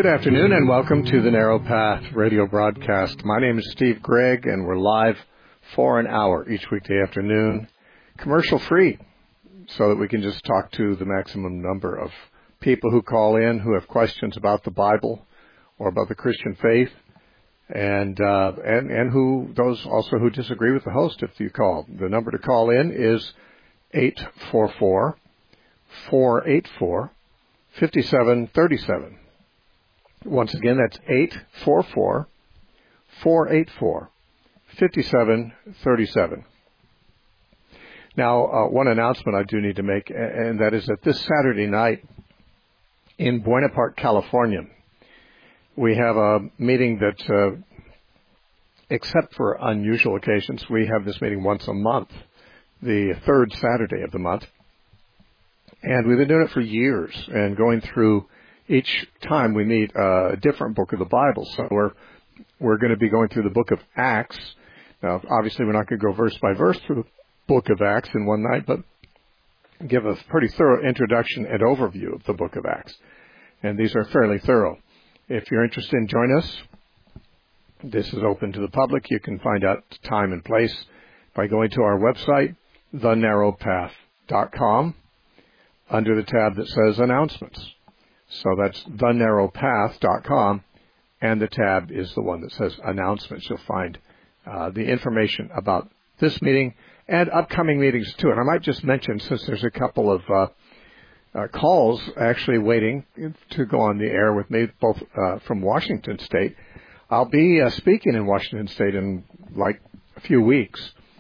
Good afternoon and welcome to the Narrow Path radio broadcast. My name is Steve Gregg and we're live for an hour each weekday afternoon, commercial free, so that we can just talk to the maximum number of people who call in who have questions about the Bible or about the Christian faith, and who those also who disagree with the host if you call. The number to call in is 844-484-5737. Once again, that's 844-484-5737. Now, one announcement I do need to make, and that is that this Saturday night in Buena Park, California, we have a meeting that, except for unusual occasions, we have this meeting once a month, the third Saturday of the month. And we've been doing it for years and going through each time we meet a different book of the Bible. So we're going to be going through the book of Acts. Now, obviously, we're not going to go verse by verse through the book of Acts in one night, but give a pretty thorough introduction and overview of the book of Acts. And these are fairly thorough. If you're interested in joining us, this is open to the public. You can find out time and place by going to our website, thenarrowpath.com, under the tab that says Announcements. So that's thenarrowpath.com, and the tab is the one that says Announcements. You'll find the information about this meeting and upcoming meetings too. And I might just mention, since there's a couple of calls actually waiting to go on the air with me, both from Washington State. I'll be speaking in Washington State in like a few weeks.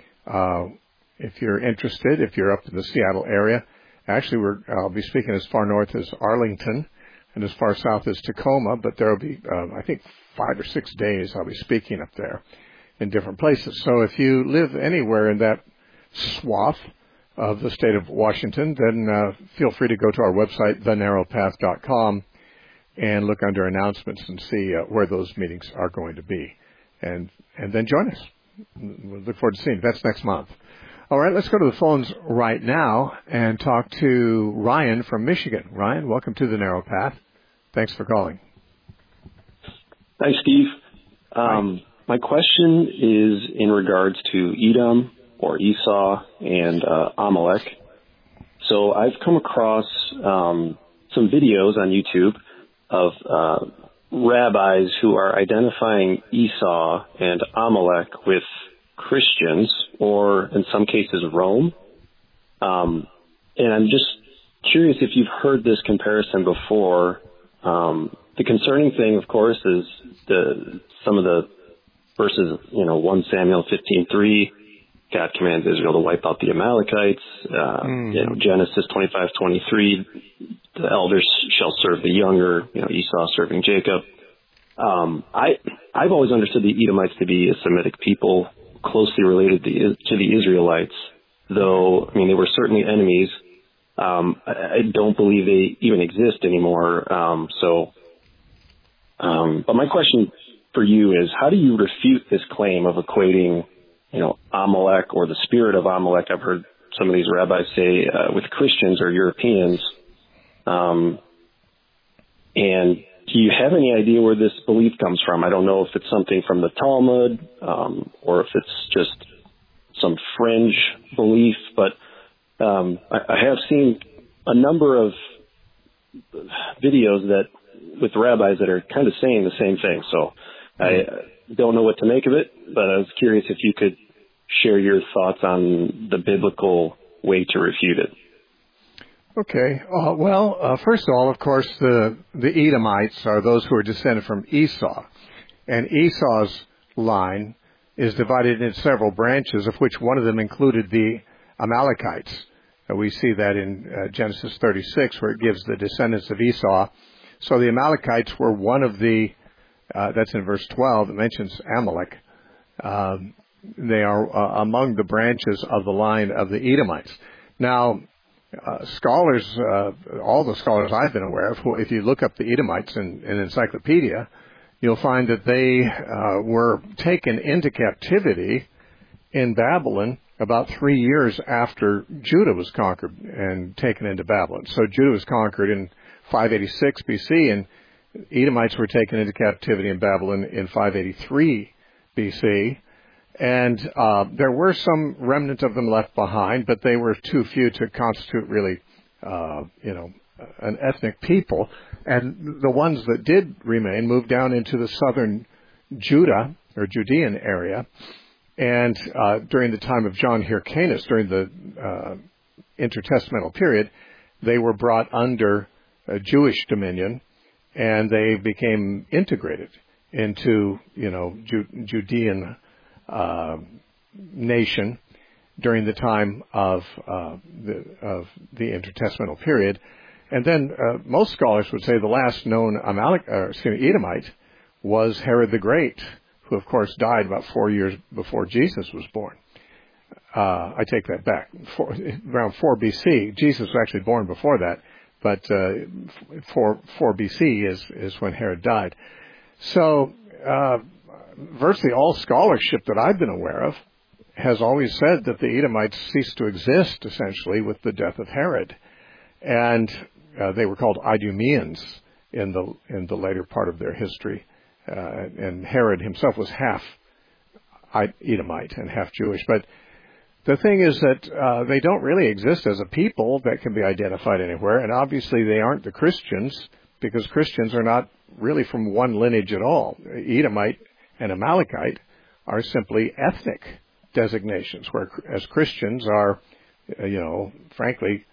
If you're interested, if you're up in the Seattle area, actually I'll be speaking as far north as Arlington and as far south as Tacoma, but there will be, I think, 5 or 6 days I'll be speaking up there in different places. So if you live anywhere in that swath of the state of Washington, then feel free to go to our website, thenarrowpath.com, and look under announcements and see where those meetings are going to be. And then join us. We'll look forward to seeing you. That's next month. All right, let's go to the phones right now and talk to Ryan from Michigan. Ryan, welcome to the Narrow Path. Thanks for calling. Thanks, Steve. My question is in regards to Edom or Esau and Amalek. So I've come across some videos on YouTube of rabbis who are identifying Esau and Amalek with Christians, or in some cases Rome. And I'm just curious if you've heard this comparison before. The concerning thing, of course, is some of the verses, 1 Samuel 15:3, God commands Israel to wipe out the Amalekites. Genesis 25:23, the elders shall serve the younger, Esau serving Jacob. I've always understood the Edomites to be a Semitic people, closely related to the Israelites, though, they were certainly enemies. I don't believe they even exist anymore. But my question for you is, how do you refute this claim of equating, Amalek or the spirit of Amalek? I've heard some of these rabbis say with Christians or Europeans. And do you have any idea where this belief comes from? I don't know if it's something from the Talmud or if it's just some fringe belief, but I have seen a number of videos with rabbis that are kind of saying the same thing. So I don't know what to make of it, but I was curious if you could share your thoughts on the biblical way to refute it. Okay. First of all, of course, the Edomites are those who are descended from Esau. And Esau's line is divided into several branches, of which one of them included the Amalekites. We see that in Genesis 36, where it gives the descendants of Esau. So the Amalekites were one of the, that's in verse 12, it mentions Amalek. They are among the branches of the line of the Edomites. Now, scholars, all the scholars I've been aware of, if you look up the Edomites in an encyclopedia, you'll find that they were taken into captivity in Babylon about 3 years after Judah was conquered and taken into Babylon. So Judah was conquered in 586 BC, Edomites were taken into captivity in Babylon in 583 BC, and there were some remnant of them left behind, but they were too few to constitute really, an ethnic people. And the ones that did remain moved down into the southern Judah or Judean area, and during the time of John Hyrcanus, during the intertestamental period, they were brought under Jewish dominion, and they became integrated into, Judean nation during the time of the intertestamental period. And then most scholars would say the last known Edomite was Herod the Great, who of course died about 4 years before Jesus was born. I take that back. Around 4 BC, Jesus was actually born before that, but 4 BC is when Herod died. So virtually all scholarship that I've been aware of has always said that the Edomites ceased to exist, essentially, with the death of Herod. And they were called Idumeans in the later part of their history. And Herod himself was half Edomite and half Jewish. But the thing is that they don't really exist as a people that can be identified anywhere. And obviously they aren't the Christians, because Christians are not really from one lineage at all. Edomite and Amalekite are simply ethnic designations, whereas Christians are, frankly,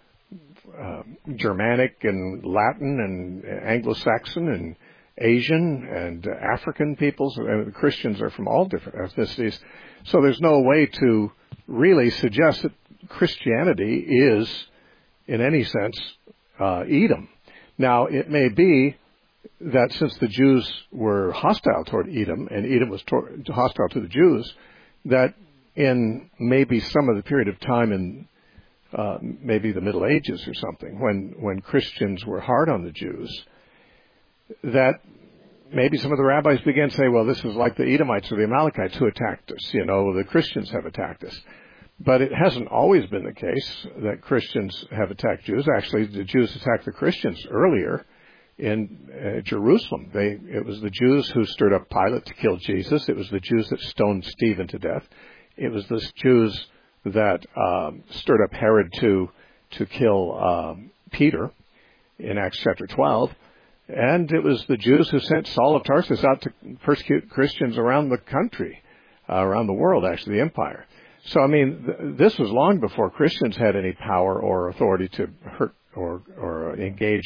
Germanic and Latin and Anglo-Saxon and Asian and African peoples. And Christians are from all different ethnicities. So there's no way to really suggest that Christianity is, in any sense, Edom. Now, it may be that since the Jews were hostile toward Edom, and Edom was hostile to the Jews, that in maybe some of the period of time in maybe the Middle Ages or something, when Christians were hard on the Jews, that maybe some of the rabbis began to say, well, this is like the Edomites or the Amalekites who attacked us. The Christians have attacked us. But it hasn't always been the case that Christians have attacked Jews. Actually, the Jews attacked the Christians earlier in Jerusalem. It was the Jews who stirred up Pilate to kill Jesus. It was the Jews that stoned Stephen to death. It was the Jews that stirred up Herod to kill Peter in Acts chapter 12. And it was the Jews who sent Saul of Tarsus out to persecute Christians around the country, around the world, actually, the empire. So, this was long before Christians had any power or authority to hurt or engage,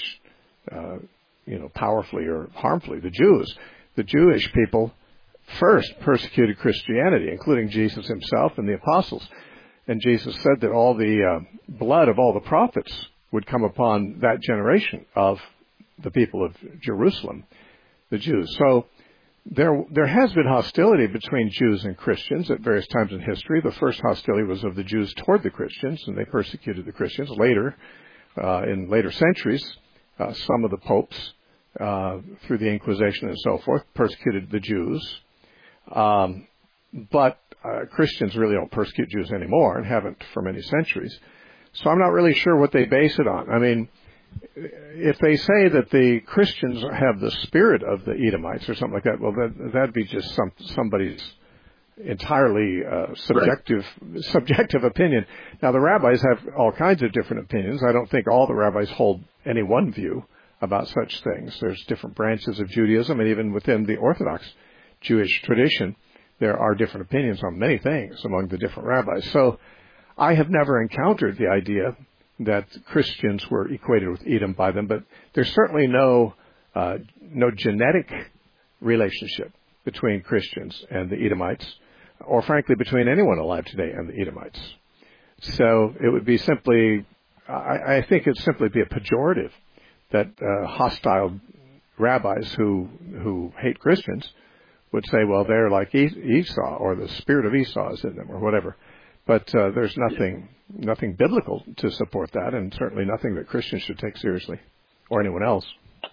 powerfully or harmfully the Jews. The Jewish people first persecuted Christianity, including Jesus himself and the apostles. And Jesus said that all the blood of all the prophets would come upon that generation of the people of Jerusalem, the Jews. So there has been hostility between Jews and Christians at various times in history. The first hostility was of the Jews toward the Christians, and they persecuted the Christians. Later, in later centuries, some of the popes, through the Inquisition and so forth, persecuted the Jews. But Christians really don't persecute Jews anymore and haven't for many centuries. So I'm not really sure what they base it on. If they say that the Christians have the spirit of the Edomites or something like that, well, that'd be just somebody's entirely subjective opinion. Now, the rabbis have all kinds of different opinions. I don't think all the rabbis hold any one view about such things. There's different branches of Judaism, and even within the Orthodox Jewish tradition, there are different opinions on many things among the different rabbis. So I have never encountered the idea that Christians were equated with Edom by them, but there's certainly no genetic relationship between Christians and the Edomites, or frankly between anyone alive today and the Edomites. So it would be simply, I think it'd simply be a pejorative that hostile rabbis who hate Christians would say, well, they're like Esau, or the spirit of Esau is in them, or whatever. But there's nothing biblical to support that, and certainly nothing that Christians should take seriously, or anyone else.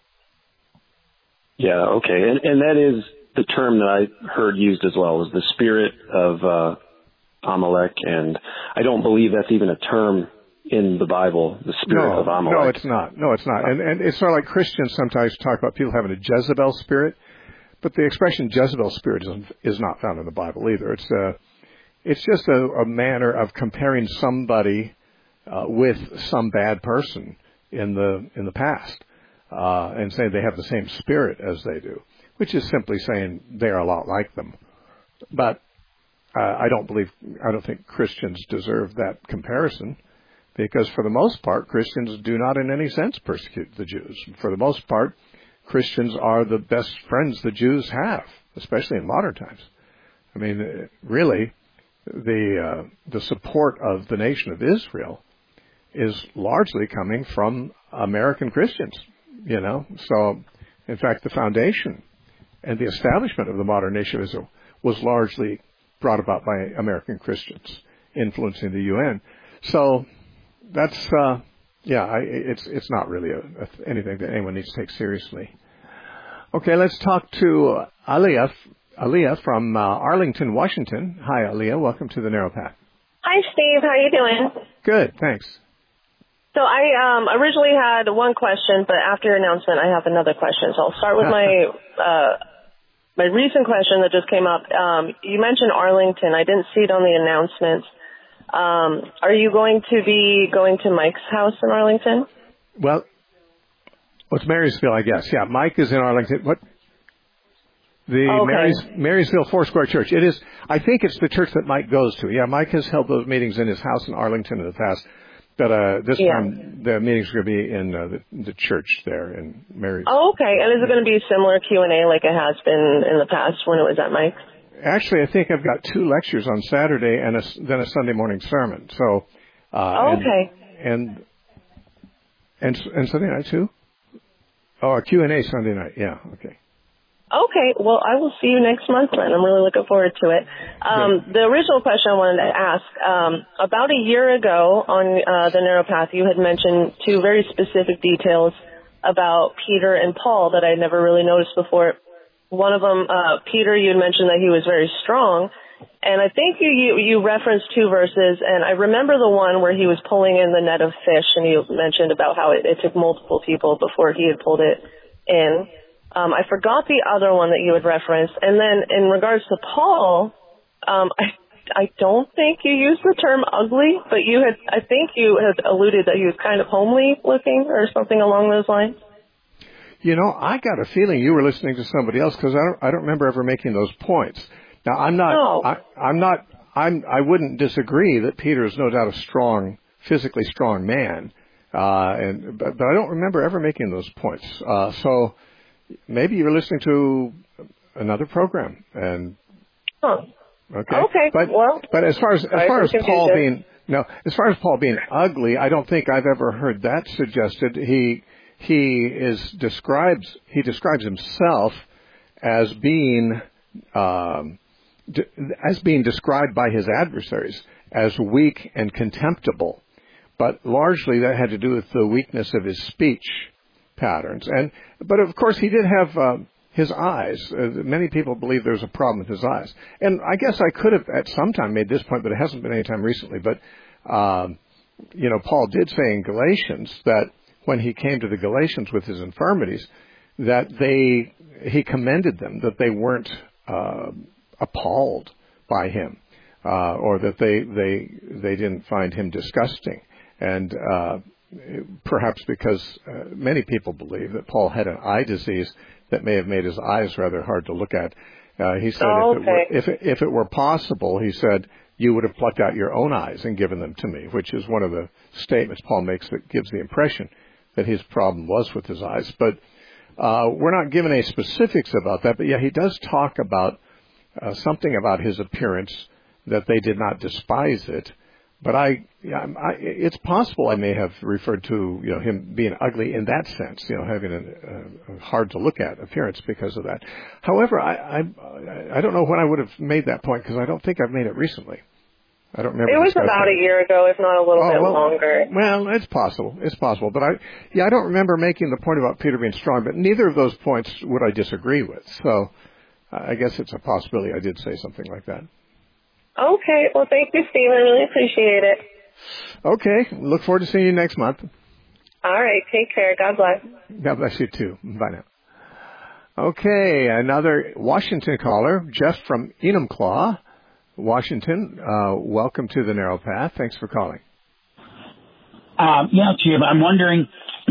Yeah, okay. And that is the term that I heard used as well, was the spirit of Amalek, and I don't believe that's even a term in the Bible, the spirit of Amalek. No, it's not. No, it's not. And it's sort of like Christians sometimes talk about people having a Jezebel spirit, but the expression Jezebel spirit is not found in the Bible either. It's just a manner of comparing somebody with some bad person in the past, and saying they have the same spirit as they do, which is simply saying they are a lot like them. But I don't think Christians deserve that comparison, because for the most part, Christians do not in any sense persecute the Jews. For the most part, Christians are the best friends the Jews have, especially in modern times. I mean, really, the support of the nation of Israel is largely coming from American Christians, you know. So, in fact, the foundation and the establishment of the modern nation of Israel was largely brought about by American Christians influencing the UN. So that's, it's not really anything that anyone needs to take seriously. Okay, let's talk to Aliyah from Arlington, Washington. Hi, Aliyah. Welcome to the Narrow Path. Hi, Steve. How are you doing? Good, thanks. So I originally had one question, but after your announcement, I have another question. So I'll start with my recent question that just came up. You mentioned Arlington. I didn't see it on the announcements. Are you going to be going to Mike's house in Arlington? Well, it's Marysville, I guess. Yeah, Mike is in Arlington. What? Marysville Foursquare Church. It is. I think it's the church that Mike goes to. Yeah, Mike has held those meetings in his house in Arlington in the past. But this time the meetings are going to be in the church there in Marysville. Oh, okay. And is it going to be a similar Q&A like it has been in the past when it was at Mike's? Actually, I think I've got 2 lectures on Saturday and then a Sunday morning sermon. So. Okay. And Sunday night too? Oh, a Q&A Sunday night. Yeah. Okay. Okay, well, I will see you next month then. I'm really looking forward to it. The original question I wanted to ask, about a year ago on the Narrow Path, you had mentioned 2 very specific details about Peter and Paul that I'd never really noticed before. One of them, Peter, you had mentioned that he was very strong, and I think you referenced 2 verses, and I remember the one where he was pulling in the net of fish, and you mentioned about how it took multiple people before he had pulled it in. I forgot the other one that you had referenced. And then in regards to Paul, I don't think you used the term ugly, but I think you had alluded that he was kind of homely looking or something along those lines. You know, I got a feeling you were listening to somebody else, because I don't remember ever making those points. Now, I wouldn't disagree that Peter is no doubt a physically strong man. But I don't remember ever making those points. So maybe you were listening to another program, and okay. But as far as Paul being ugly, I don't think I've ever heard that suggested. He describes himself as being described by his adversaries as weak and contemptible, but largely that had to do with the weakness of his speech patterns. But of course he did have his eyes. Many people believe there's a problem with his eyes. And I guess I could have at some time made this point, but it hasn't been any time recently. But, Paul did say in Galatians that when he came to the Galatians with his infirmities, that he commended them, that they weren't appalled by him, or that they didn't find him disgusting. And perhaps because many people believe that Paul had an eye disease that may have made his eyes rather hard to look at. He said if it were possible, he said, you would have plucked out your own eyes and given them to me, which is one of the statements Paul makes that gives the impression that his problem was with his eyes. But we're not given any specifics about that. But yeah, he does talk about something about his appearance, that they did not despise it. But it's possible I may have referred to him being ugly in that sense, having a hard to look at appearance because of that. However, I don't know when I would have made that point, because I don't think I've made it recently. I don't remember. It was about a year ago, if not a little bit longer. Well, it's possible. It's possible. But I don't remember making the point about Peter being strong. But neither of those points would I disagree with. So I guess it's a possibility I did say something like that. Okay. Well, thank you, Steve. I really appreciate it. Okay. Look forward to seeing you next month. All right. Take care. God bless. God bless you too. Bye now. Okay. Another Washington caller, Jeff from Enumclaw, Washington. Welcome to the Narrow Path. Thanks for calling. Yeah, Jim, I'm wondering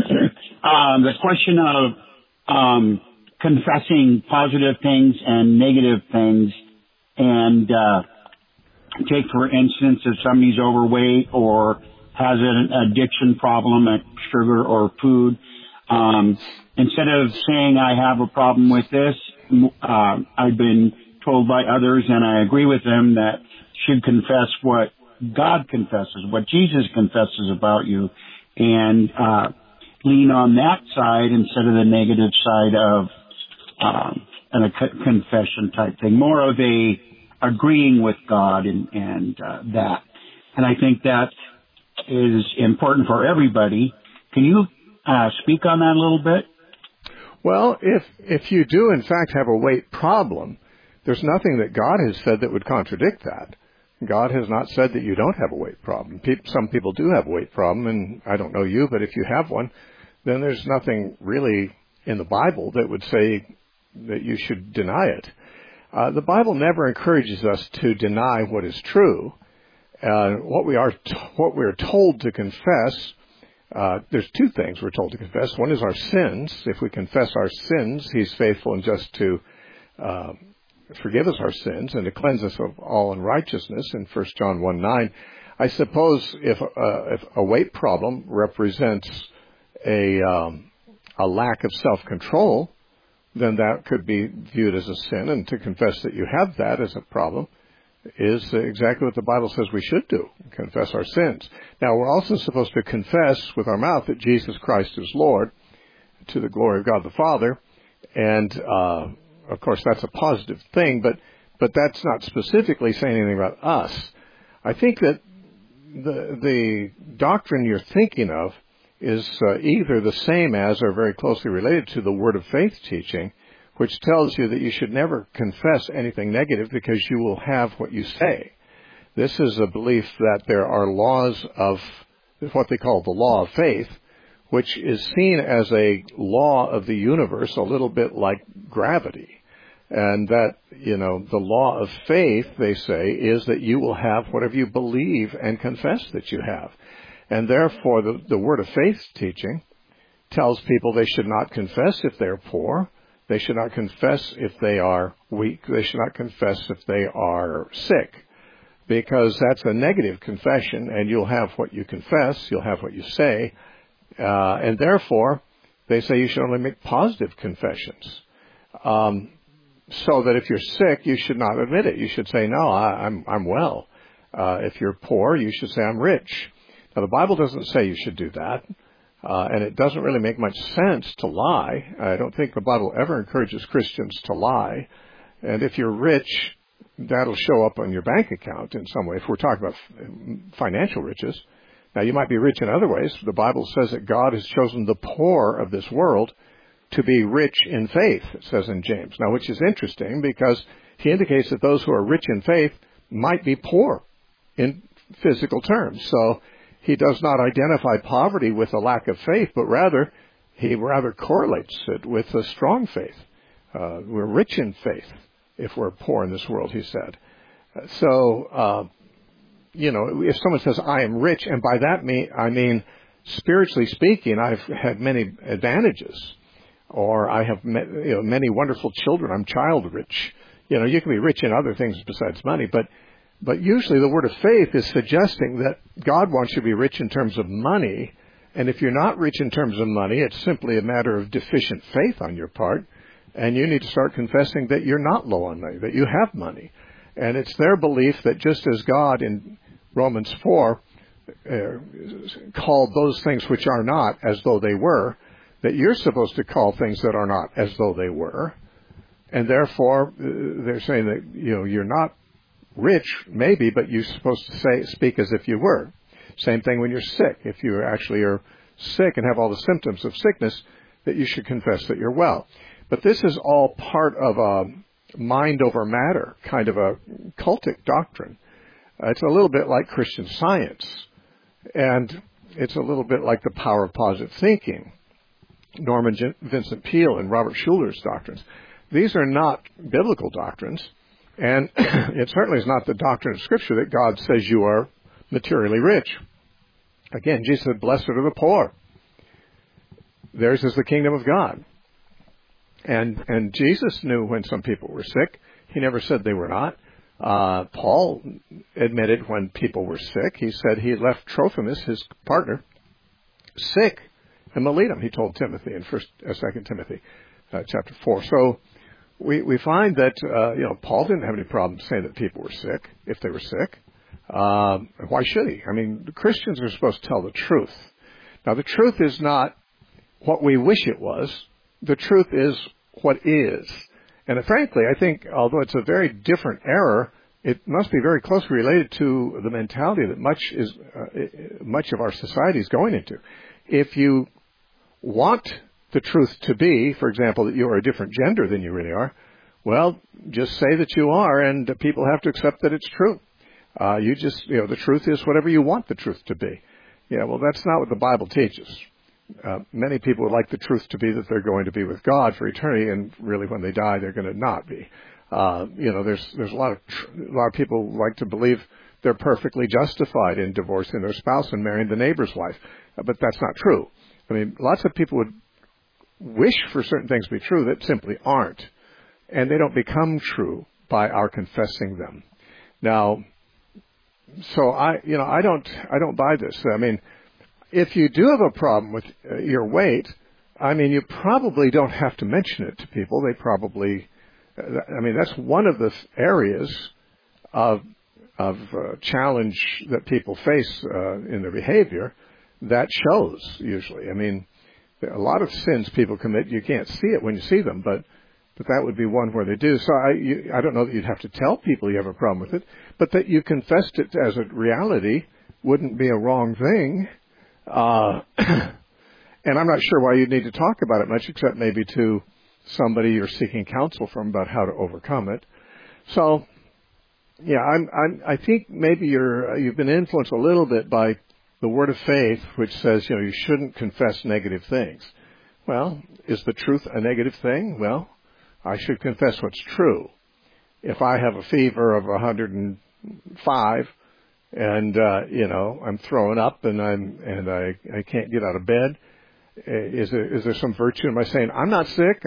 the question of confessing positive things and negative things, and take, for instance, if somebody's overweight or has an addiction problem at sugar or food, instead of saying I have a problem with this, I've been told by others, and I agree with them, that should confess what God confesses, what Jesus confesses about you, and lean on that side instead of the negative side of a confession type thing, more of a agreeing with God and that. And I think that is important for everybody. Can you speak on that a little bit? Well, if you do in fact have a weight problem, there's nothing that God has said that would contradict that. God has not said that you don't have a weight problem. Some people do have a weight problem, and I don't know you, but if you have one, then there's nothing really in the Bible that would say that you should deny it. The Bible never encourages us to deny what is true. What we are told to confess, there's two things we're told to confess. One is our sins. If we confess our sins, He's faithful and just to forgive us our sins and to cleanse us of all unrighteousness in 1 John 1:9. I suppose if a weight problem represents a lack of self-control, then that could be viewed as a sin, and to confess that you have that as a problem is exactly what the Bible says we should do, confess our sins. Now, we're also supposed to confess with our mouth that Jesus Christ is Lord, to the glory of God the Father, and of course, that's a positive thing, but that's not specifically saying anything about us. I think that the doctrine you're thinking of is either the same as or very closely related to the Word of Faith teaching, which tells you that you should never confess anything negative because you will have what you say. This is a belief that there are laws of what they call the law of faith, which is seen as a law of the universe, a little bit like gravity. And that, the law of faith, they say, is that you will have whatever you believe and confess that you have. And therefore, the Word of Faith teaching tells people they should not confess if they're poor. They should not confess if they are weak. They should not confess if they are sick, because that's a negative confession, and you'll have what you confess, you'll have what you say, and therefore, they say you should only make positive confessions. So that if you're sick, you should not admit it. You should say, no, I'm well. If you're poor, you should say, I'm rich. Now, the Bible doesn't say you should do that, and it doesn't really make much sense to lie. I don't think the Bible ever encourages Christians to lie. And if you're rich, that'll show up on your bank account in some way, if we're talking about financial riches. Now, you might be rich in other ways. The Bible says that God has chosen the poor of this world to be rich in faith, it says in James. Now, which is interesting because he indicates that those who are rich in faith might be poor in physical terms. So he does not identify poverty with a lack of faith, but rather he correlates it with a strong faith. We're rich in faith if we're poor in this world, he said. So, if someone says, I am rich, and by that I mean, spiritually speaking, I've had many advantages. Or I have many wonderful children. I'm child rich. You can be rich in other things besides money, but usually the Word of Faith is suggesting that God wants you to be rich in terms of money, and if you're not rich in terms of money, it's simply a matter of deficient faith on your part, and you need to start confessing that you're not low on money, that you have money. And it's their belief that just as God in Romans 4 called those things which are not as though they were, that you're supposed to call things that are not as though they were. And therefore, they're saying that, you're not rich, maybe, but you're supposed to speak as if you were. Same thing when you're sick. If you actually are sick and have all the symptoms of sickness, that you should confess that you're well. But this is all part of a mind over matter kind of a cultic doctrine. It's a little bit like Christian Science. And it's a little bit like the power of positive thinking, Norman Vincent Peale and Robert Schuller's doctrines. These are not biblical doctrines, and it certainly is not the doctrine of Scripture that God says you are materially rich. Again, Jesus said, blessed are the poor. Theirs is the kingdom of God. And Jesus knew when some people were sick. He never said they were not. Paul admitted when people were sick. He said he had left Trophimus, his partner, sick in Miletum. He told Timothy in 2 Timothy chapter 4. So we find that Paul didn't have any problem saying that people were sick if they were sick. Why should he? I mean, Christians are supposed to tell the truth. Now, the truth is not what we wish it was. The truth is what is. And frankly, I think, although it's a very different error, it must be very closely related to the mentality that much of our society is going into. If you want the truth to be, for example, that you are a different gender than you really are, well, just say that you are, and people have to accept that it's true. The truth is whatever you want the truth to be. Yeah, well, that's not what the Bible teaches. Many people would like the truth to be that they're going to be with God for eternity, and really when they die, they're going to not be. There's a lot of people like to believe they're perfectly justified in divorcing their spouse and marrying the neighbor's wife, but that's not true. I mean, lots of people would wish for certain things to be true that simply aren't, and they don't become true by our confessing them. Now, so I don't buy this. I mean, if you do have a problem with your weight, I mean, you probably don't have to mention it to people. They probably, that's one of the areas of challenge that people face in their behavior that shows usually. I mean, a lot of sins people commit, you can't see it when you see them, but that would be one where they do. So I don't know that you'd have to tell people you have a problem with it, but that you confessed it as a reality wouldn't be a wrong thing. And I'm not sure why you'd need to talk about it much, except maybe to somebody you're seeking counsel from about how to overcome it. So, yeah, I think maybe you've been influenced a little bit by the word of faith, which says, you shouldn't confess negative things. Well, is the truth a negative thing? Well, I should confess what's true. If I have a fever of 105 and I'm throwing up and I can't get out of bed, is there some virtue in my saying I'm not sick?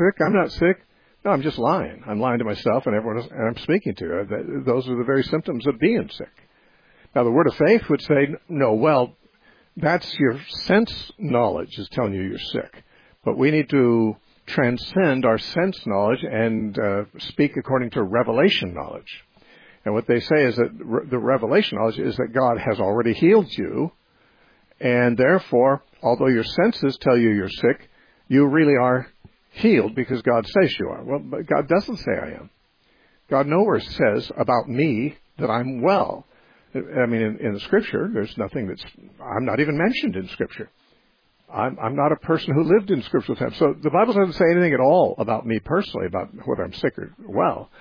No, I'm just lying. I'm lying to myself and everyone else I'm speaking to. Those are the very symptoms of being sick. Now, the word of faith would say, no, well, that's your sense knowledge is telling you you're sick. But we need to transcend our sense knowledge and speak according to revelation knowledge. And what they say is that the revelation knowledge is that God has already healed you, and therefore, although your senses tell you you're sick, you really are healed because God says you are. Well, but God doesn't say I am. God nowhere says about me that I'm well. I mean, in the Scripture, there's nothing I'm not even mentioned in Scripture. I'm not a person who lived in scriptural times. So the Bible doesn't say anything at all about me personally, about whether I'm sick or well.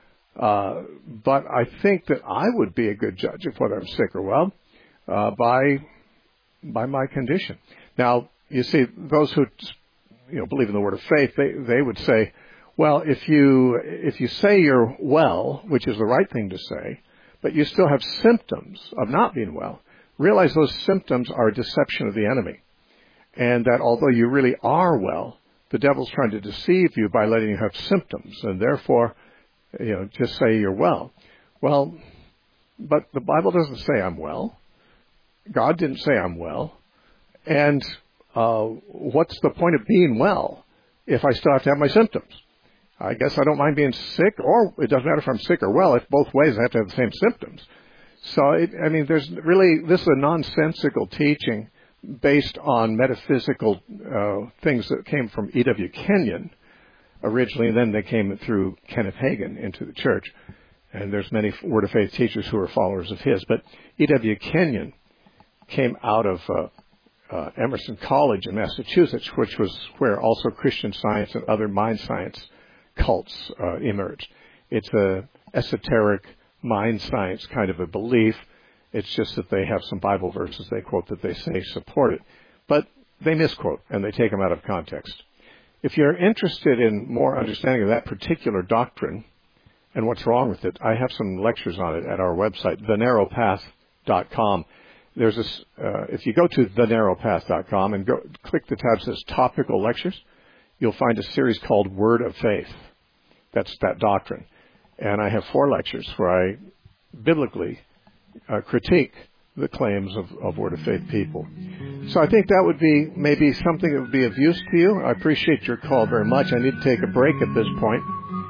But I think that I would be a good judge of whether I'm sick or well by my condition. Now, you see, those who believe in the word of faith, they would say, well, if you say you're well, which is the right thing to say, but you still have symptoms of not being well, realize those symptoms are a deception of the enemy. And that although you really are well, the devil's trying to deceive you by letting you have symptoms, and therefore, just say you're well. Well, but the Bible doesn't say I'm well. God didn't say I'm well. And what's the point of being well if I still have to have my symptoms? I guess I don't mind being sick, or it doesn't matter if I'm sick or well. If both ways I have to have the same symptoms. So, this is a nonsensical teaching based on metaphysical things that came from E.W. Kenyon originally, and then they came through Kenneth Hagin into the church. And there's many Word of Faith teachers who are followers of his. But E.W. Kenyon came out of Emerson College in Massachusetts, which was where also Christian Science and other mind science cults emerged. It's a esoteric mind science kind of a belief. It's just that they have some Bible verses they quote that they say support it. But they misquote, and they take them out of context. If you're interested in more understanding of that particular doctrine and what's wrong with it, I have some lectures on it at our website, thenarrowpath.com. There's this, if you go to thenarrowpath.com and click the tab that says Topical Lectures, you'll find a series called Word of Faith. That's that doctrine. And I have 4 lectures where I biblically critique the claims of Word of Faith people. So I think that would be maybe something that would be of use to you. I appreciate your call very much. I need to take a break at this point.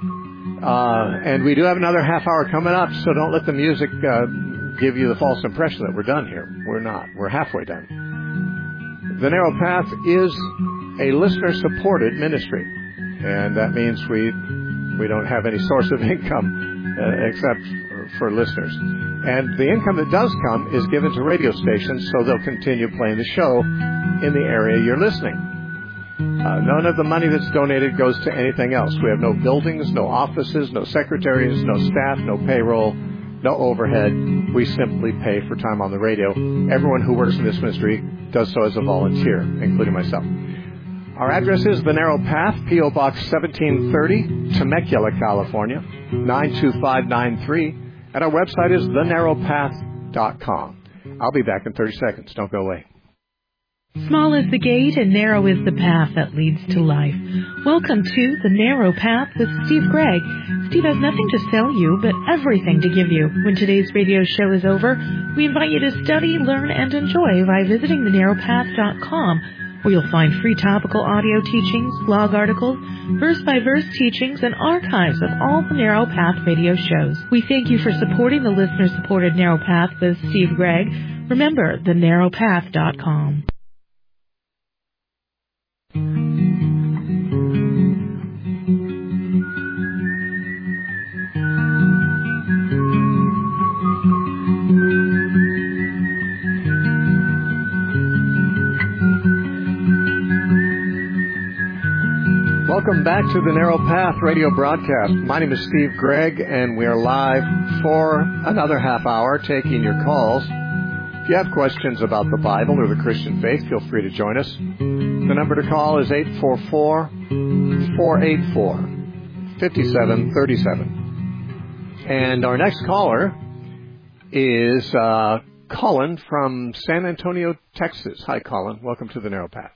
And we do have another half hour coming up, so don't let the music give you the false impression that we're done here. We're not. We're halfway done. The Narrow Path is a listener-supported ministry, and that means we don't have any source of income except for listeners. And the income that does come is given to radio stations so they'll continue playing the show in the area you're listening. None of the money that's donated goes to anything else. We have no buildings, no offices, no secretaries, no staff, no payroll, no overhead. We simply pay for time on the radio. Everyone who works in this ministry does so as a volunteer, including myself. Our address is The Narrow Path, P.O. Box 1730, Temecula, California, 92593. And our website is thenarrowpath.com. I'll be back in 30 seconds. Don't go away. Small is the gate and narrow is the path that leads to life. Welcome to The Narrow Path with Steve Gregg. Steve has nothing to sell you, but everything to give you. When today's radio show is over, we invite you to study, learn, and enjoy by visiting thenarrowpath.com, where you'll find free topical audio teachings, blog articles, verse-by-verse teachings, and archives of all the Narrow Path radio shows. We thank you for supporting the listener-supported Narrow Path with Steve Gregg. Remember, thenarrowpath.com. Welcome back to the Narrow Path radio broadcast. My name is Steve Gregg, and we are live for another half hour taking your calls. If you have questions about the Bible or the Christian faith, feel free to join us. The number to call is 844-484-5737. And our next caller is Colin from San Antonio, Texas. Hi, Colin. Welcome to the Narrow Path.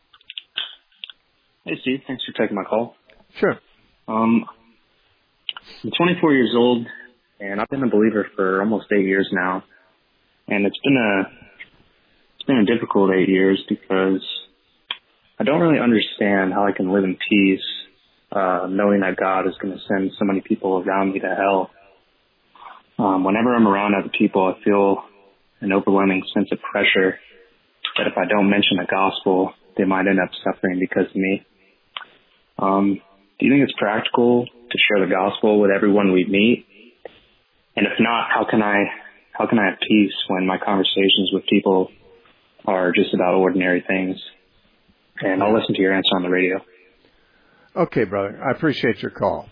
Hey, Steve. Thanks for taking my call. Sure. I'm 24 years old, and I've been a believer for almost 8 years now. And it's been a difficult 8 years because I don't really understand how I can live in peace, knowing that God is going to send so many people around me to hell. Whenever I'm around other people, I feel an overwhelming sense of pressure that if I don't mention the gospel, they might end up suffering because of me. Do you think it's practical to share the gospel with everyone we meet? And if not, how can I have peace when my conversations with people are just about ordinary things? And I'll listen to your answer on the radio. Okay, brother. I appreciate your call.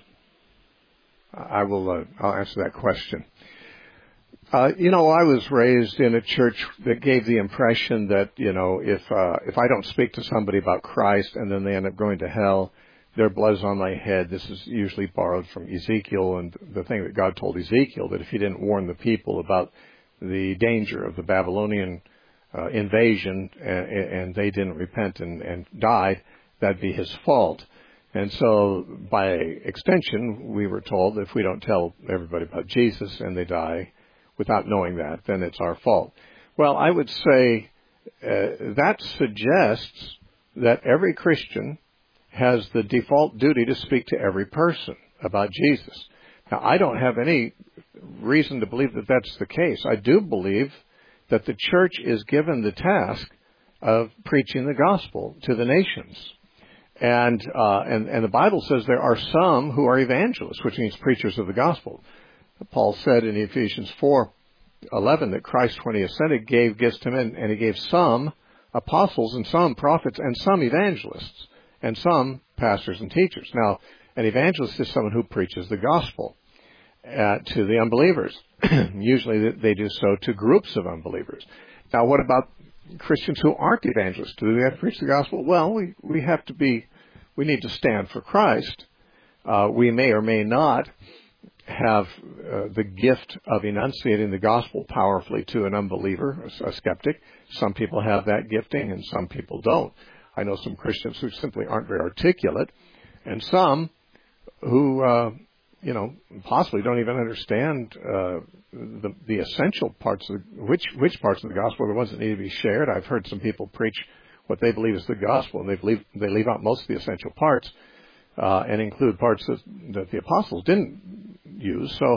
I'll answer that question. I was raised in a church that gave the impression that, if I don't speak to somebody about Christ and then they end up going to hell, their blood's on my head. This is usually borrowed from Ezekiel and the thing that God told Ezekiel, that if he didn't warn the people about the danger of the Babylonian invasion and they didn't repent and died, that'd be his fault. And so by extension, we were told if we don't tell everybody about Jesus and they die without knowing that, then it's our fault. Well, I would say that suggests that every Christian has the default duty to speak to every person about Jesus. Now, I don't have any reason to believe that that's the case. I do believe that the church is given the task of preaching the gospel to the nations. And the Bible says there are some who are evangelists, which means preachers of the gospel. Paul said in Ephesians 4:11 that Christ, when he ascended, gave gifts to men, and he gave some apostles and some prophets and some evangelists and some pastors and teachers. Now, an evangelist is someone who preaches the gospel. to the unbelievers. Usually they do so to groups of unbelievers. Now, what about Christians who aren't evangelists? Do they have to preach the gospel? Well, we need to stand for Christ. We may or may not have the gift of enunciating the gospel powerfully to an unbeliever, a skeptic. Some people have that gifting and some people don't. I know some Christians who simply aren't very articulate, and some who, possibly don't even understand the essential parts of which parts of the gospel are the ones that need to be shared. I've heard some people preach what they believe is the gospel, and they leave out most of the essential parts and include parts that the apostles didn't use. So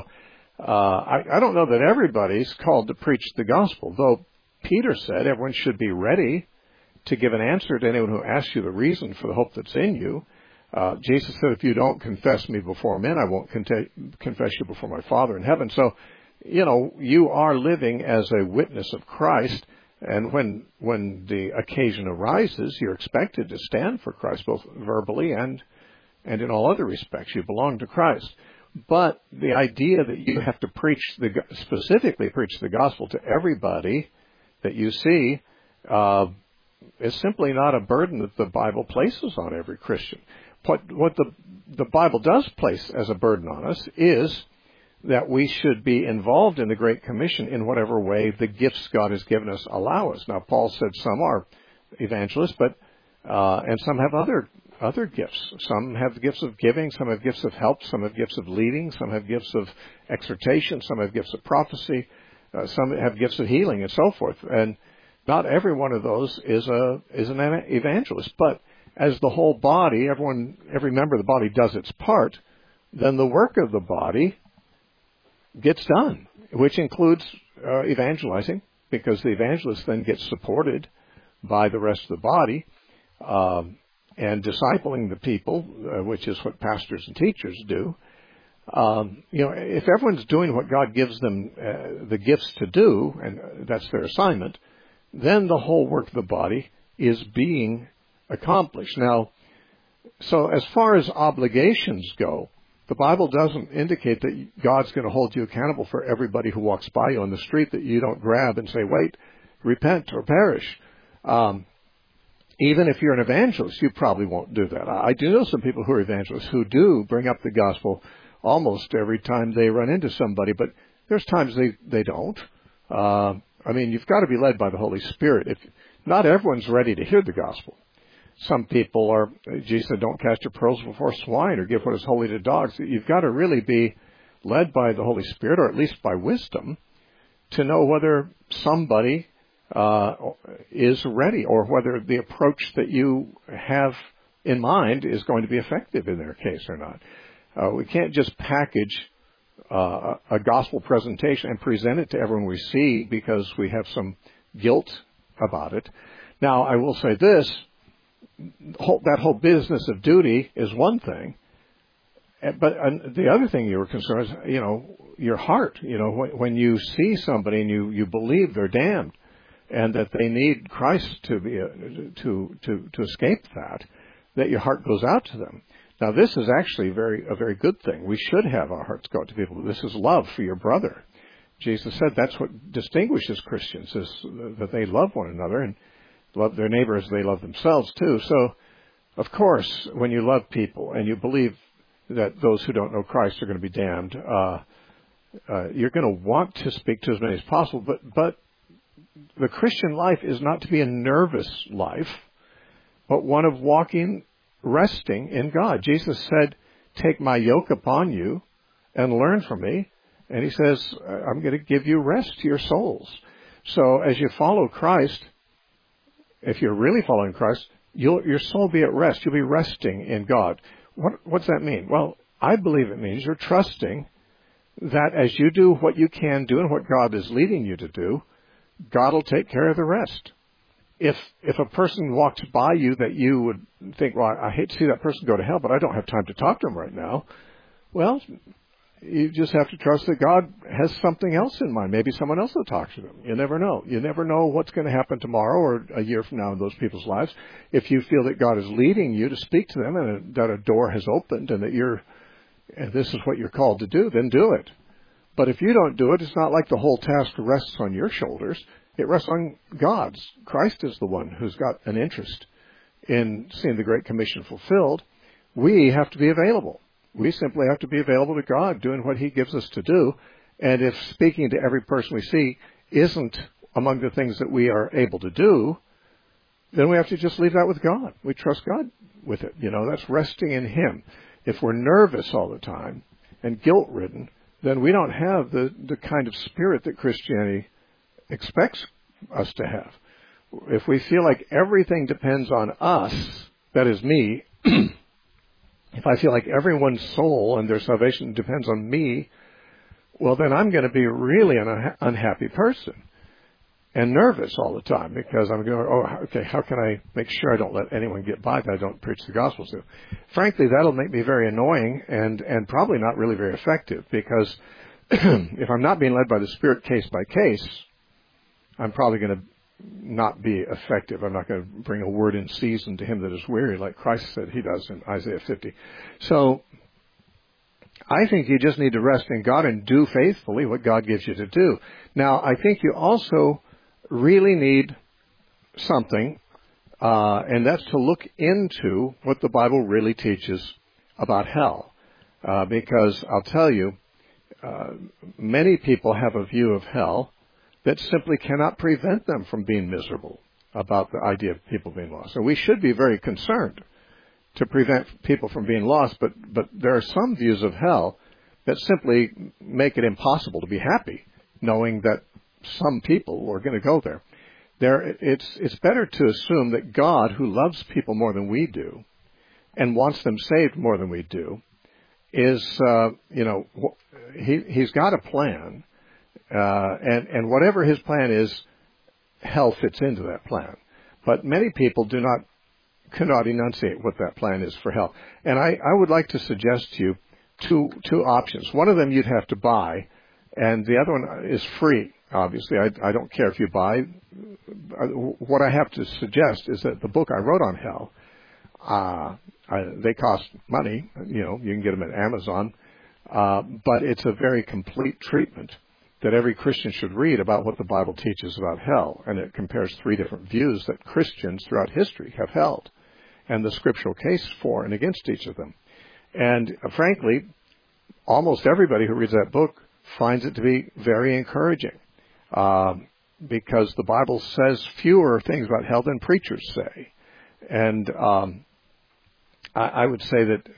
I don't know that everybody's called to preach the gospel, though Peter said everyone should be ready to give an answer to anyone who asks you the reason for the hope that's in you. Jesus said, if you don't confess me before men, I won't confess you before my Father in heaven. So, you are living as a witness of Christ, and when the occasion arises, you're expected to stand for Christ, both verbally and in all other respects. You belong to Christ. But the idea that you have to specifically preach the gospel to everybody that you see is simply not a burden that the Bible places on every Christian. What the Bible does place as a burden on us is that we should be involved in the Great Commission in whatever way the gifts God has given us allow us. Now, Paul said some are evangelists, and some have other gifts. Some have gifts of giving, some have gifts of help, some have gifts of leading, some have gifts of exhortation, some have gifts of prophecy, some have gifts of healing, and so forth. And not every one of those is an evangelist. But as the whole body, every member of the body does its part, then the work of the body gets done, which includes evangelizing, because the evangelist then gets supported by the rest of the body, and discipling the people, which is what pastors and teachers do. If everyone's doing what God gives them the gifts to do, and that's their assignment, then the whole work of the body is being accomplished. Now, so as far as obligations go, the Bible doesn't indicate that God's going to hold you accountable for everybody who walks by you on the street, that you don't grab and say, wait, repent or perish. Even if you're an evangelist, you probably won't do that. I do know some people who are evangelists who do bring up the gospel almost every time they run into somebody, but there's times they don't. You've got to be led by the Holy Spirit. If not everyone's ready to hear the gospel. Some people are, Jesus said, don't cast your pearls before swine or give what is holy to dogs. You've got to really be led by the Holy Spirit, or at least by wisdom, to know whether somebody is ready, or whether the approach that you have in mind is going to be effective in their case or not. We can't just package a gospel presentation and present it to everyone we see because we have some guilt about it. Now, I will say this, that whole business of duty is one thing, but the other thing you were concerned is, your heart. When you see somebody and you believe they're damned, and that they need Christ to be to escape that your heart goes out to them. Now, this is actually a very good thing. We should have our hearts go out to people. This is love for your brother. Jesus said that's what distinguishes Christians, is that they love one another and love their neighbor as they love themselves too. So, of course, when you love people and you believe that those who don't know Christ are going to be damned, you're going to want to speak to as many as possible. But the Christian life is not to be a nervous life, but one of resting in God. Jesus said, take my yoke upon you and learn from me. And he says, I'm going to give you rest to your souls. So as you follow Christ, if you're really following Christ, your soul will be at rest. You'll be resting in God. What's that mean? Well, I believe it means you're trusting that as you do what you can do and what God is leading you to do, God will take care of the rest. If a person walks by you that you would think, well, I hate to see that person go to hell, but I don't have time to talk to him right now, well, you just have to trust that God has something else in mind. Maybe someone else will talk to them. You never know. You never know what's going to happen tomorrow or a year from now in those people's lives. If you feel that God is leading you to speak to them and that a door has opened and that you're and this is what you're called to do, then do it. But if you don't do it, it's not like the whole task rests on your shoulders. It rests on God's. Christ is the one who's got an interest in seeing the Great Commission fulfilled. We have to be available. We simply have to be available to God, doing what He gives us to do. And if speaking to every person we see isn't among the things that we are able to do, then we have to just leave that with God. We trust God with it. That's resting in Him. If we're nervous all the time and guilt-ridden, then we don't have the kind of spirit that Christianity expects us to have. If we feel like everything depends on us, that is me, if I feel like everyone's soul and their salvation depends on me, well, then I'm going to be really an unhappy person and nervous all the time because I'm going, okay, how can I make sure I don't let anyone get by that I don't preach the gospel to? Frankly, that'll make me very annoying and probably not really very effective because if I'm not being led by the Spirit case by case, I'm probably going to not be effective. I'm not going to bring a word in season to him that is weary, like Christ said He does in Isaiah 50. So I think you just need to rest in God and do faithfully what God gives you to do. Now, I think you also really need something, and that's to look into what the Bible really teaches about hell. Because I'll tell you, many people have a view of hell that simply cannot prevent them from being miserable about the idea of people being lost. So we should be very concerned to prevent people from being lost, but there are some views of hell that simply make it impossible to be happy, knowing that some people are going to go there. It's better to assume that God, who loves people more than we do, and wants them saved more than we do, is He's got a plan, and whatever His plan is, hell fits into that plan. But many people cannot enunciate what that plan is for hell. And I would like to suggest to you two options. One of them you'd have to buy, and the other one is free. Obviously, I don't care if you buy. What I have to suggest is that the book I wrote on hell, they cost money. You can get them at Amazon, but it's a very complete treatment that every Christian should read about what the Bible teaches about hell, and it compares 3 different views that Christians throughout history have held, and the scriptural case for and against each of them. And frankly, almost everybody who reads that book finds it to be very encouraging, because the Bible says fewer things about hell than preachers say. And I would say that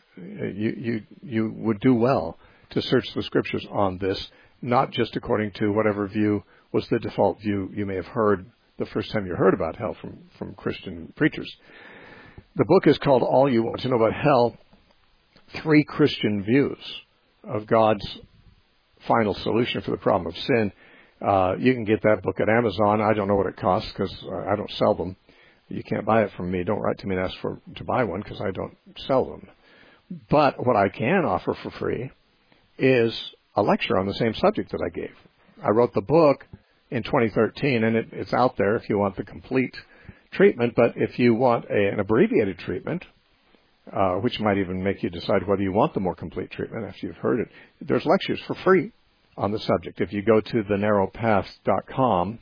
you would do well to search the scriptures on this, not just according to whatever view was the default view you may have heard the first time you heard about hell from Christian preachers. The book is called All You Want to Know About Hell, 3 Christian Views of God's Final Solution for the Problem of Sin. You can get that book at Amazon. I don't know what it costs because I don't sell them. You can't buy it from me. Don't write to me and ask to buy one because I don't sell them. But what I can offer for free is a lecture on the same subject that I gave. I wrote the book in 2013, and it's out there if you want the complete treatment. But if you want an abbreviated treatment, which might even make you decide whether you want the more complete treatment after you've heard it, there's lectures for free on the subject. If you go to thenarrowpath.com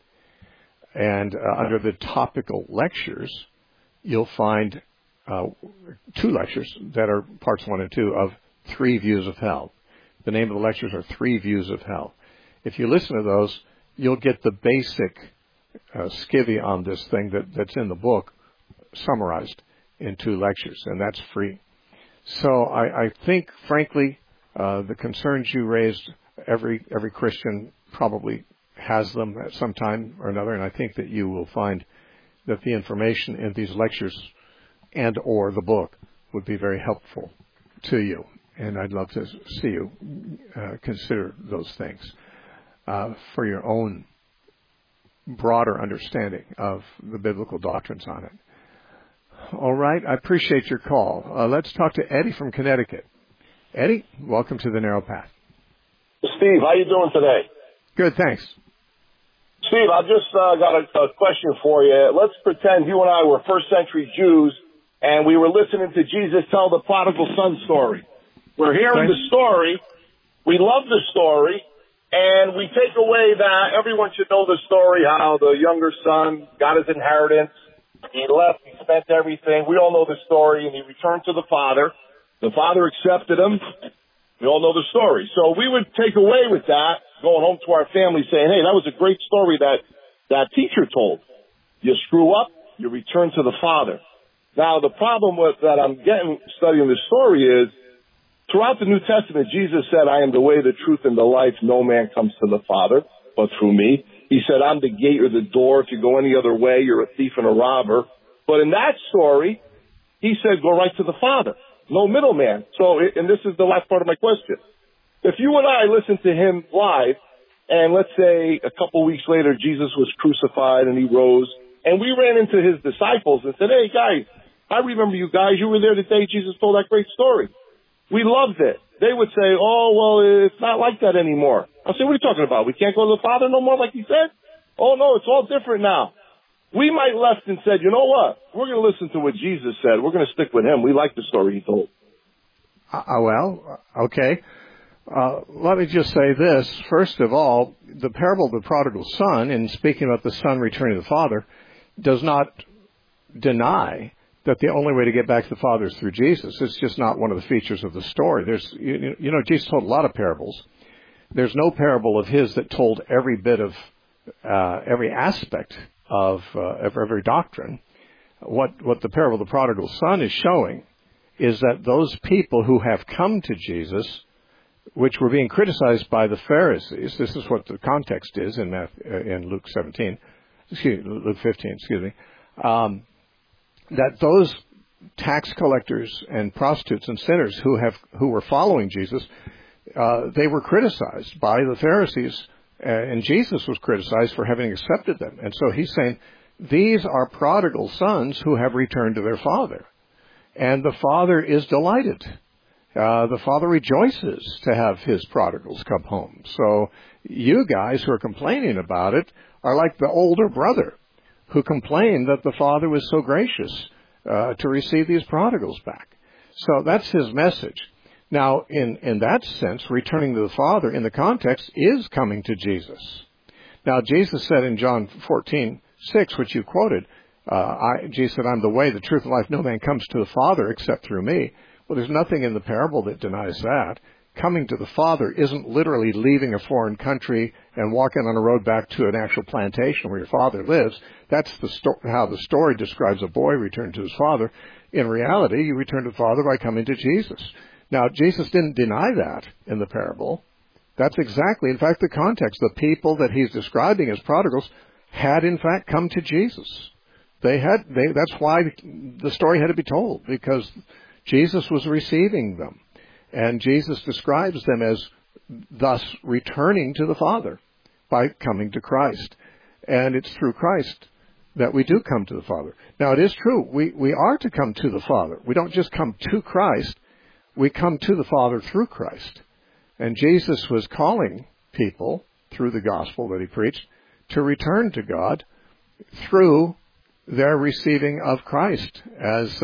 and under the topical lectures, you'll find 2 lectures that are parts 1 and 2 of 3 Views of Hell. The name of the lectures are 3 Views of Hell. If you listen to those, you'll get the basic skivvy on this thing that's in the book summarized in 2 lectures, and that's free. So I think, frankly, the concerns you raised, every Christian probably has them at some time or another, and I think that you will find that the information in these lectures and or the book would be very helpful to you. And I'd love to see you consider those things for your own broader understanding of the biblical doctrines on it. All right, I appreciate your call. Let's talk to Eddie from Connecticut. Eddie, welcome to the Narrow Path. Steve, how you doing today? Good, thanks. Steve, I've just got a question for you. Let's pretend you and I were first century Jews and we were listening to Jesus tell the prodigal son story. We're hearing the story. We love the story. And we take away that everyone should know the story, how the younger son got his inheritance. He left, he spent everything. We all know the story, and he returned to the father. The father accepted him. We all know the story. So we would take away with that, going home to our family saying, hey, that was a great story that teacher told. You screw up, you return to the father. Now, the problem that I'm getting studying this story is, throughout the New Testament, Jesus said, I am the way, the truth, and the life. No man comes to the Father but through me. He said, I'm the gate or the door. If you go any other way, you're a thief and a robber. But in that story, he said, go right to the Father. No middleman. So, and this is the last part of my question. If you and I listened to him live, and let's say a couple weeks later, Jesus was crucified and he rose, and we ran into his disciples and said, hey, guys, I remember you guys. You were there the day Jesus told that great story. We loved it. They would say, oh, well, it's not like that anymore. I say, what are you talking about? We can't go to the Father no more like he said? Oh, no, it's all different now. We might left and said, you know what? We're going to listen to what Jesus said. We're going to stick with him. We like the story he told. Okay. Let me just say this. First of all, the parable of the prodigal son, in speaking about the son returning to the father, does not deny that the only way to get back to the Father is through Jesus. It's just not one of the features of the story. Jesus told a lot of parables. There's no parable of his that told every bit of, every aspect of every doctrine. What the parable of the prodigal son is showing is that those people who have come to Jesus, which were being criticized by the Pharisees, this is what the context is in Luke 15, that those tax collectors and prostitutes and sinners who were following Jesus, they were criticized by the Pharisees, and Jesus was criticized for having accepted them. And so he's saying, these are prodigal sons who have returned to their father. And the father is delighted. The father rejoices to have his prodigals come home. So you guys who are complaining about it are like the older brother who complained that the father was so gracious to receive these prodigals back. So that's his message. Now, in that sense, returning to the Father in the context is coming to Jesus. Now, Jesus said in John 14:6, which you quoted, Jesus said, I'm the way, the truth, and life. No man comes to the Father except through me. Well, there's nothing in the parable that denies that. Coming to the Father isn't literally leaving a foreign country and walking on a road back to an actual plantation where your father lives. That's how the story describes a boy returning to his father. In reality, you return to the Father by coming to Jesus. Now, Jesus didn't deny that in the parable. That's exactly, in fact, the context. The people that he's describing as prodigals had, in fact, come to Jesus. That's why the story had to be told, because Jesus was receiving them. And Jesus describes them as thus returning to the Father by coming to Christ. And it's through Christ that we do come to the Father. Now, it is true. We are to come to the Father. We don't just come to Christ. We come to the Father through Christ. And Jesus was calling people, through the gospel that he preached, to return to God through their receiving of Christ as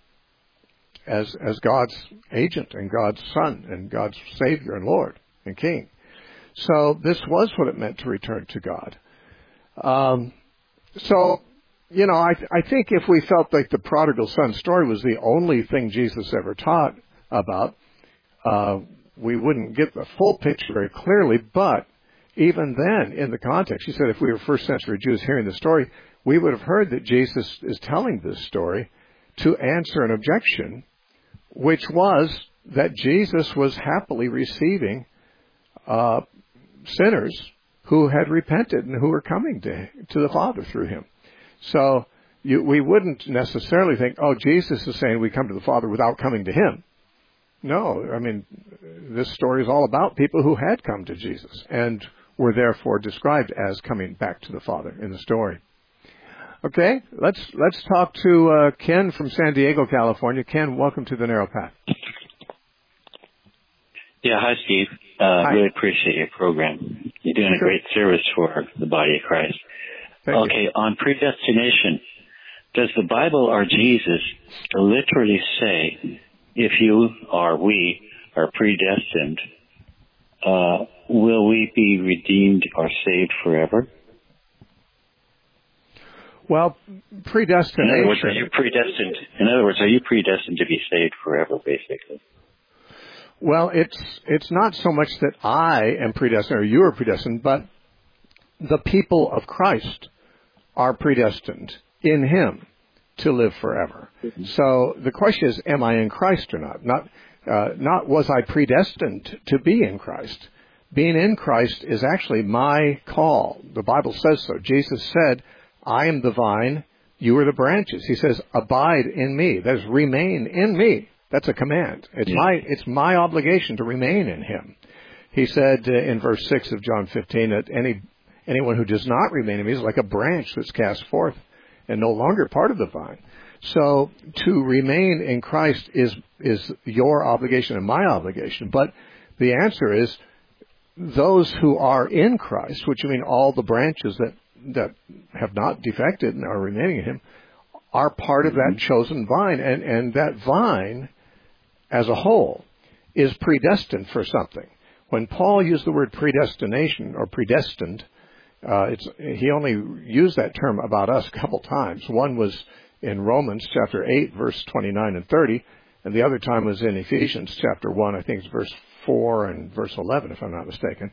God's agent and God's Son and God's Savior and Lord and King. So this was what it meant to return to God. I think if we felt like the prodigal son story was the only thing Jesus ever taught about, we wouldn't get the full picture very clearly. But even then, in the context, he said if we were first century Jews hearing the story, we would have heard that Jesus is telling this story to answer an objection, which was that Jesus was happily receiving sinners who had repented and who were coming to the Father through him. So we wouldn't necessarily think, oh, Jesus is saying we come to the Father without coming to him. No, I mean, this story is all about people who had come to Jesus and were therefore described as coming back to the Father in the story. Okay, let's talk to Ken from San Diego, California. Ken, welcome to the Narrow Path. Yeah, hi, Steve. Hi. Really appreciate your program. You're doing a great service for the body of Christ. Thank you. On predestination, does the Bible or Jesus literally say, if you or we are predestined, will we be redeemed or saved forever? Well, predestination. In other words, are you predestined to be saved forever, basically? Well, it's not so much that I am predestined or you are predestined, but the people of Christ are predestined in Him to live forever. Mm-hmm. So the question is, am I in Christ or not? Not was I predestined to be in Christ. Being in Christ is actually my call. The Bible says so. Jesus said, I am the vine, you are the branches. He says, abide in me. That is, remain in me. That's a command. It's my obligation to remain in Him. He said in verse 6 of John 15 that anyone who does not remain in me is like a branch that's cast forth and no longer part of the vine. So to remain in Christ is your obligation and my obligation. But the answer is those who are in Christ, which I mean all the branches that have not defected and are remaining in Him, are part of that chosen vine. And that vine as a whole is predestined for something. When Paul used the word predestination or predestined, he only used that term about us a couple times. One was in Romans chapter 8, verse 29 and 30, and the other time was in Ephesians chapter 1, I think it's verse 4 and verse 11, if I'm not mistaken.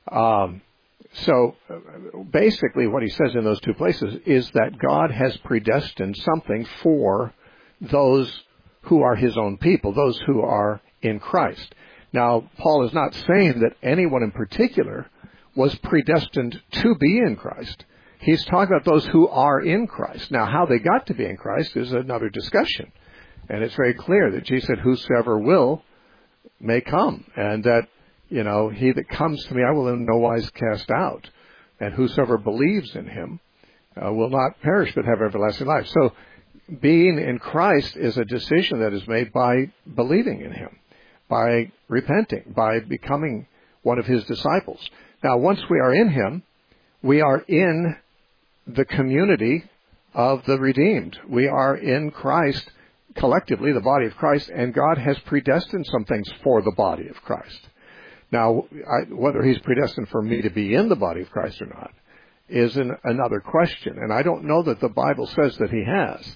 So basically what he says in those two places is that God has predestined something for those who are His own people, those who are in Christ. Now, Paul is not saying that anyone in particular was predestined to be in Christ. He's talking about those who are in Christ. Now, how they got to be in Christ is another discussion. And it's very clear that Jesus said, whosoever will may come. And that, he that comes to me, I will in no wise cast out. And whosoever believes in Him will not perish but have everlasting life. So being in Christ is a decision that is made by believing in Him, by repenting, by becoming one of His disciples. Now, once we are in Him, we are in the community of the redeemed. We are in Christ collectively, the body of Christ, and God has predestined some things for the body of Christ. Now, whether He's predestined for me to be in the body of Christ or not is another question, and I don't know that the Bible says that He has.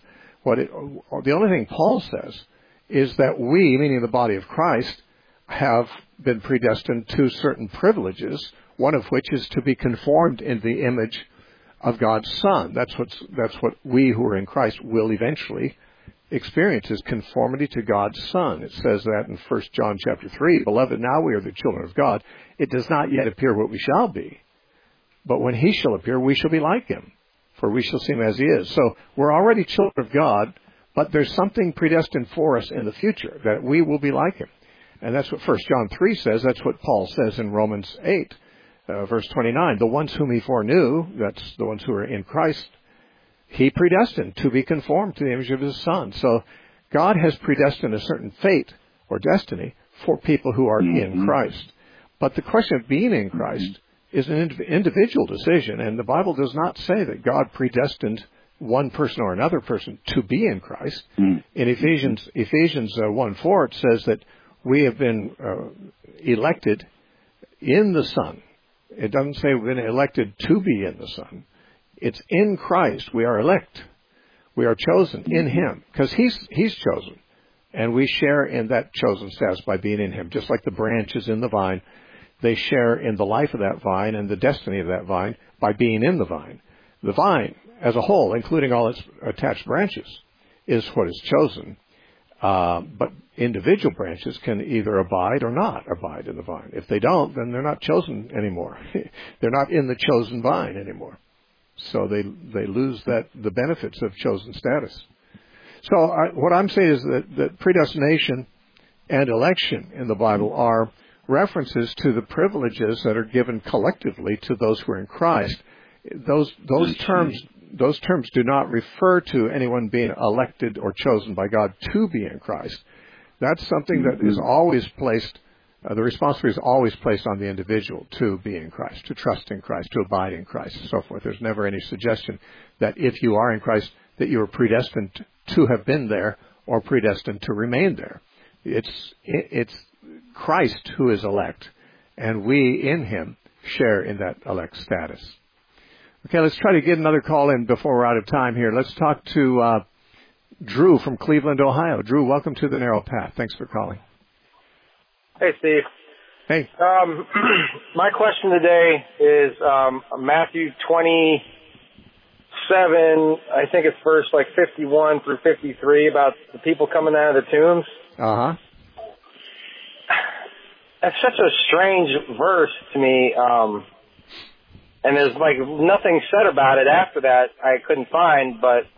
The only thing Paul says is that we, meaning the body of Christ, have been predestined to certain privileges, one of which is to be conformed in the image of God's Son. That's what we who are in Christ will eventually experience, is conformity to God's Son. It says that in 1 John chapter 3, Beloved, now we are the children of God. It does not yet appear what we shall be, but when He shall appear, we shall be like Him, for we shall see Him as He is. So we're already children of God, but there's something predestined for us in the future, that we will be like Him. And that's what 1 John 3 says. That's what Paul says in Romans 8, verse 29. The ones whom He foreknew, that's the ones who are in Christ, He predestined to be conformed to the image of His Son. So God has predestined a certain fate or destiny for people who are in Christ. But the question of being in Christ is an individual decision, and the Bible does not say that God predestined one person or another person to be in Christ. In Ephesians 1:4, it says that we have been elected in the Son. It doesn't say we've been elected to be in the Son. It's in Christ. We are elect. We are chosen in Him because He's chosen. And we share in that chosen status by being in Him. Just like the branches in the vine, they share in the life of that vine and the destiny of that vine by being in the vine. The vine as a whole, including all its attached branches, is what is chosen. But individual branches can either abide or not abide in the vine. If they don't, then they're not chosen anymore. They're not in the chosen vine anymore. So they lose the benefits of chosen status. So what I'm saying is that predestination and election in the Bible are references to the privileges that are given collectively to those who are in Christ. Those terms do not refer to anyone being elected or chosen by God to be in Christ. That's something that is always placed, the responsibility is always placed on the individual to be in Christ, to trust in Christ, to abide in Christ, and so forth. There's never any suggestion that if you are in Christ, that you are predestined to have been there or predestined to remain there. It's Christ who is elect, and we in him share in that elect status. Okay, let's try to get another call in before we're out of time here. Let's talk to Drew from Cleveland, Ohio. Drew, welcome to the Narrow Path. Thanks for calling. Hey, Steve. Hey. My question today is Matthew 27, I think it's verse 51 through 53, about the people coming out of the tombs. Uh-huh. That's such a strange verse to me, and there's nothing said about it after that I couldn't find,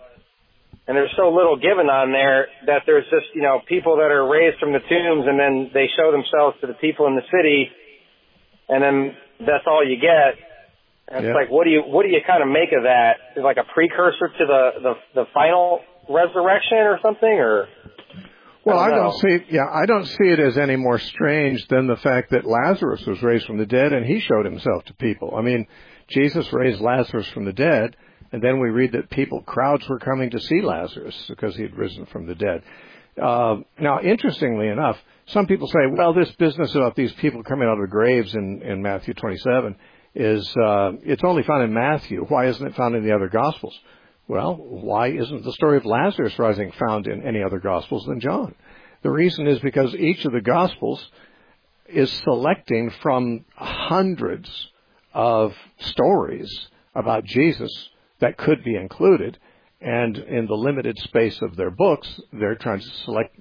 and there's so little given on there that there's just, people that are raised from the tombs and then they show themselves to the people in the city, and then that's all you get. And it's what do you kind of make of that? Is it like a precursor to the final resurrection or something, or? Well, I don't see it as any more strange than the fact that Lazarus was raised from the dead and he showed himself to people. I mean, Jesus raised Lazarus from the dead, and then we read that crowds were coming to see Lazarus because he had risen from the dead. Now, interestingly enough, some people say, well, this business about these people coming out of the graves in Matthew 27 is, it's only found in Matthew. Why isn't it found in the other Gospels? Well, why isn't the story of Lazarus rising found in any other Gospels than John? The reason is because each of the Gospels is selecting from hundreds of stories about Jesus that could be included, and in the limited space of their books, they're trying to select,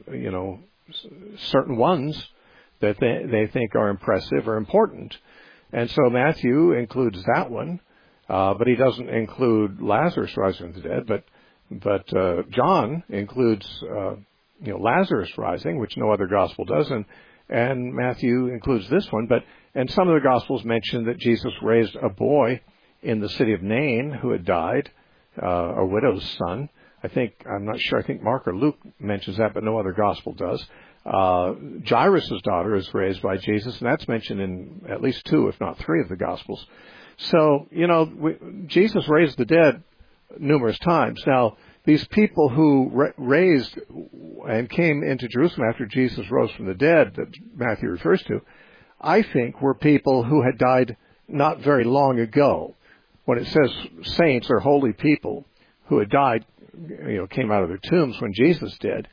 certain ones that they think are impressive or important. And so Matthew includes that one. But he doesn't include Lazarus rising from the dead. But John includes Lazarus rising, which no other gospel does, and Matthew includes this one. And some of the gospels mention that Jesus raised a boy in the city of Nain who had died, a widow's son. I'm not sure. I think Mark or Luke mentions that, but no other gospel does. Jairus' daughter is raised by Jesus, and that's mentioned in at least 2, if not 3, of the gospels. So, Jesus raised the dead numerous times. Now, these people who raised and came into Jerusalem after Jesus rose from the dead that Matthew refers to, I think were people who had died not very long ago. When it says saints or holy people who had died, came out of their tombs when Jesus did,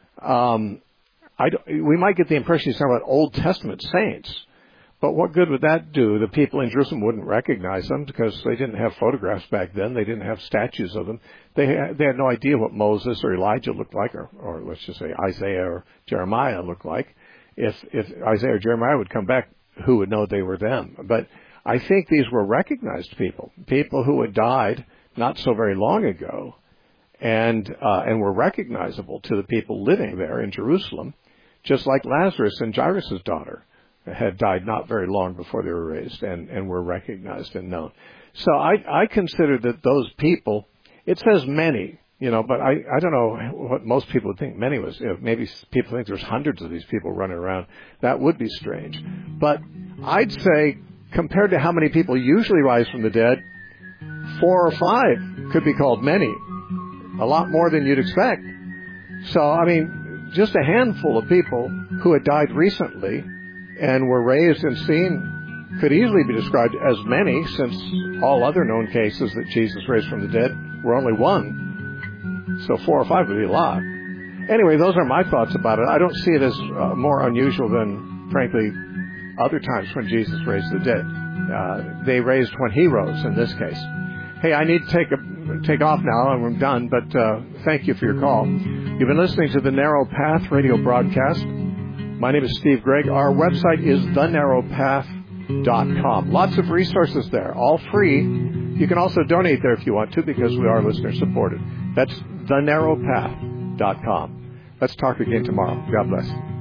we might get the impression he's talking about Old Testament saints. But what good would that do? The people in Jerusalem wouldn't recognize them because they didn't have photographs back then. They didn't have statues of them. They had no idea what Moses or Elijah looked like, or let's just say Isaiah or Jeremiah looked like. If Isaiah or Jeremiah would come back, who would know they were them? But I think these were recognized people who had died not so very long ago, and were recognizable to the people living there in Jerusalem, just like Lazarus and Jairus' daughter had died not very long before they were raised and were recognized and known. So I consider that those people, it says many, but I don't know what most people would think many was. Maybe people think there's hundreds of these people running around. That would be strange. But I'd say compared to how many people usually rise from the dead, 4 or 5 could be called many. A lot more than you'd expect. So, just a handful of people who had died recently and were raised and seen could easily be described as many, since all other known cases that Jesus raised from the dead were only 1. So 4 or 5 would be a lot. Anyway, those are my thoughts about it. I don't see it as more unusual than, frankly, other times when Jesus raised the dead. They raised when he rose in this case. Hey, I need to take off now, and we're done, but thank you for your call. You've been listening to the Narrow Path radio broadcast. My name is Steve Gregg. Our website is thenarrowpath.com. Lots of resources there, all free. You can also donate there if you want to, because we are listener supported. That's thenarrowpath.com. Let's talk again tomorrow. God bless.